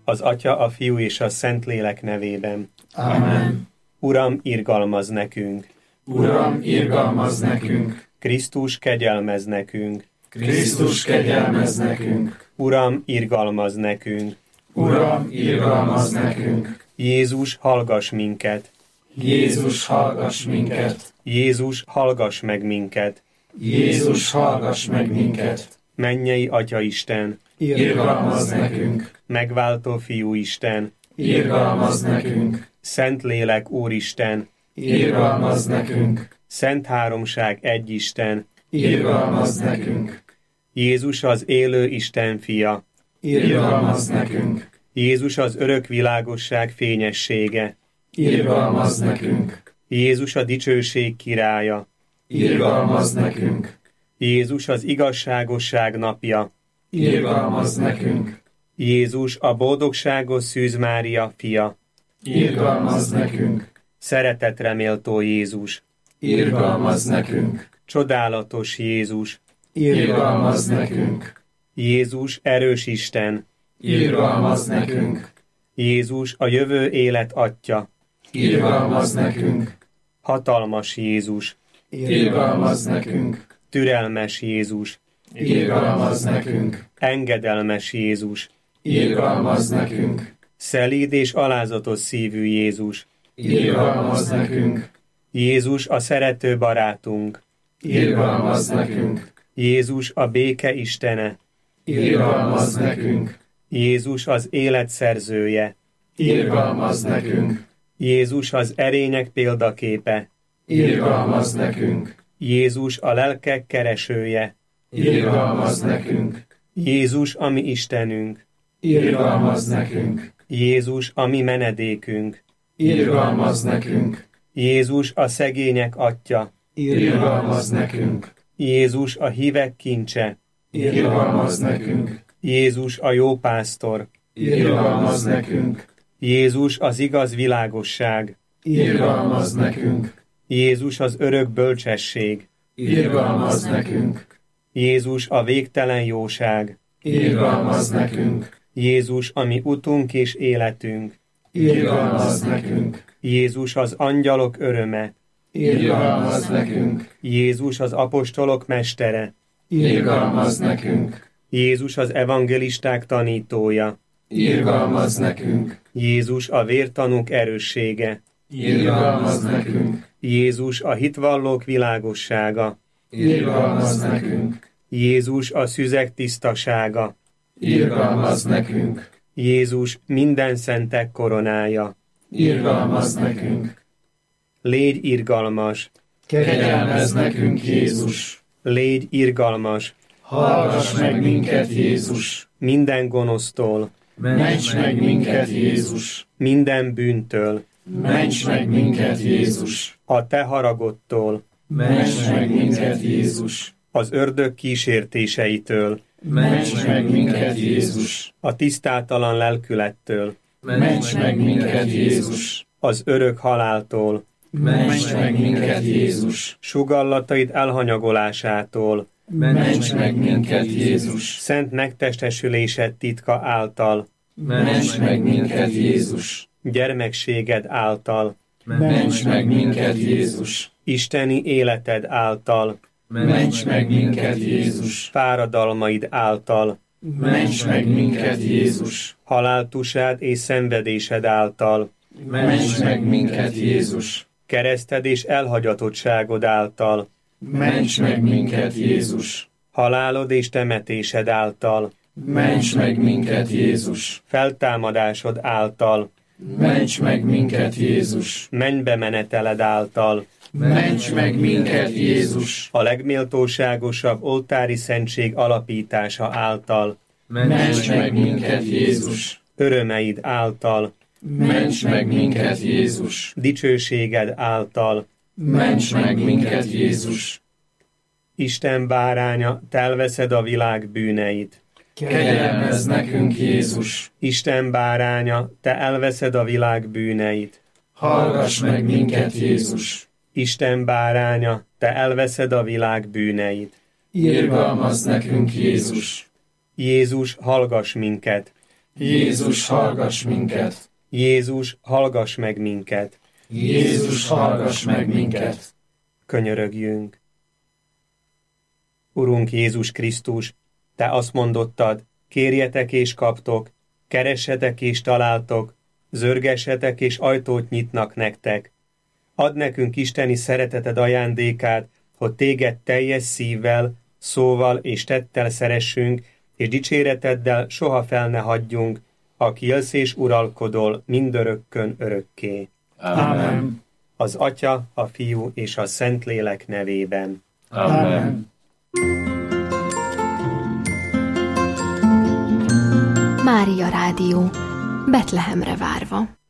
Az Atya, a Fiú és a Szentlélek nevében. Amen. Uram, irgalmazz nekünk! Uram, irgalmazz nekünk! Krisztus, kegyelmezz nekünk! Krisztus, kegyelmezz nekünk! Uram, irgalmazz nekünk! Uram, irgalmazz nekünk! Jézus, hallgass minket! Jézus, hallgass minket! Jézus, hallgass meg minket! Jézus, hallgass meg minket! Mennyei Atya Isten! Irgalmazz nekünk! Megváltó Fiú Isten! Irgalmazz nekünk! Szentlélek Úristen! Irgalmazz nekünk! Szent Háromság egy Isten! Irgalmazz nekünk! Jézus az élő Isten fia! Irgalmazz nekünk! Jézus az örök világosság fényessége! Irgalmazz nekünk! Jézus a dicsőség királya! Irgalmazz nekünk! Jézus az igazságosság napja! Irgalmazz nekünk! Jézus a boldogságos Szűz Mária fia! Irgalmazz nekünk! Szeretetre méltó Jézus! Irgalmazz nekünk! Csodálatos Jézus! Irgalmazz nekünk! Jézus erős Isten! Irgalmazz nekünk! Jézus a jövő élet Atya! Irgalmazz nekünk! Hatalmas Jézus! Irgalmazz nekünk! Türelmes Jézus! Irgalmazz nekünk! Engedelmes Jézus! Irgalmazz nekünk! Szelíd és alázatos szívű Jézus! Irgalmazz nekünk! Jézus a szerető barátunk! Irgalmazz nekünk! Jézus a béke Istene! Irgalmazz nekünk! Jézus az élet szerzője! Irgalmazz nekünk! Jézus az erények példaképe! Irgalmazz nekünk! Jézus a lelkek keresője! Irgalmazz nekünk! Jézus a mi Istenünk! Irgalmazz nekünk! Jézus a mi menedékünk! Irgalmazz nekünk! Jézus a szegények Atya! Irgalmazz nekünk! Jézus a hívek kincse! Irgalmazz nekünk! Jézus a jó pásztor! Irgalmazz nekünk! Jézus az igaz világosság! Irgalmazz nekünk! Jézus az örök bölcsesség! Irgalmazz nekünk! Jézus a végtelen jóság! Irgalmazz nekünk! Jézus a mi utunk és életünk! Irgalmazz nekünk! Jézus az angyalok öröme! Irgalmazz nekünk! Jézus az apostolok mestere! Irgalmazz nekünk! Jézus az evangelisták tanítója! Irgalmazz nekünk! Jézus a vértanúk erőssége! Irgalmazz nekünk! Jézus a hitvallók világossága! Irgalmazz nekünk! Jézus a szüzek tisztasága! Irgalmazz nekünk! Jézus minden szentek koronája! Irgalmazz nekünk! Légy irgalmas! Kegyelmezz nekünk, Jézus! Légy irgalmas! Hallgass meg minket, Jézus! Minden gonosztól! Ments meg minket, Jézus! Minden bűntől! Ments meg minket, Jézus! A te haragodtól! Ments meg minket, Jézus! Az ördög kísértéseitől! Ments meg minket, Jézus! A tisztátalan lelkülettől! Ments meg minket, Jézus! Az örök haláltól! Ments meg minket, Jézus! Sugallataid elhanyagolásától! Ments meg minket, Jézus! Szent megtestesülésed titka által! Ments meg minket, Jézus! Gyermekséged által! Ments meg minket, Jézus! Isteni életed által! Ments meg minket, Jézus! Fáradalmaid által! Ments meg minket, Jézus! Haláltusád és szenvedésed által! Ments meg minket, Jézus! Kereszted és elhagyatottságod által! Ments meg minket, Jézus! Halálod és temetésed által! Ments meg minket, Jézus! Feltámadásod által! Ments meg minket, Jézus! Mennybe meneteled által! Ments meg minket, Jézus! A legméltóságosabb oltári szentség alapítása által! Ments meg minket, Jézus! Örömeid által! Ments meg minket, Jézus! Dicsőséged által! Ments meg minket, Jézus! Isten báránya, te elveszed a világ bűneit! Kegyelmezz nekünk, Jézus! Isten báránya, te elveszed a világ bűneit! Hallgass meg minket, Jézus! Isten báránya, te elveszed a világ bűneit! Irgalmazz nekünk, Jézus! Jézus, hallgass minket! Jézus, hallgass minket! Jézus, hallgass meg minket! Jézus, hallgass meg minket! Könyörögjünk! Urunk Jézus Krisztus, Te azt mondottad, kérjetek és kaptok, keressetek és találtok, zörgessetek és ajtót nyitnak nektek. Add nekünk isteni szereteted ajándékát, hogy Téged teljes szívvel, szóval és tettel szeressünk, és dicséreteddel soha fel ne hagyjunk, aki élsz és uralkodol mindörökkön örökké. Amen. Az Atya, a Fiú és a Szentlélek nevében. Amen. Mária Rádió, Betlehemre várva.